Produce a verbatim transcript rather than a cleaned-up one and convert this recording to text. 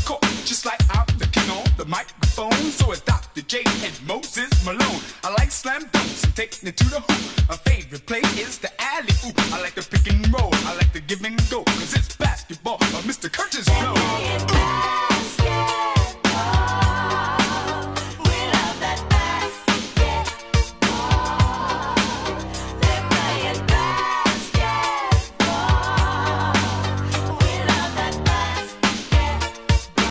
court, just like I'm looking on the microphone. So it's Doctor J and Moses Malone. I like slam dunks and taking it to the hoop. My favorite play is the alley oop. I like the pick and roll, I like the give and go, cause it's basketball. But Mister Curtis blow.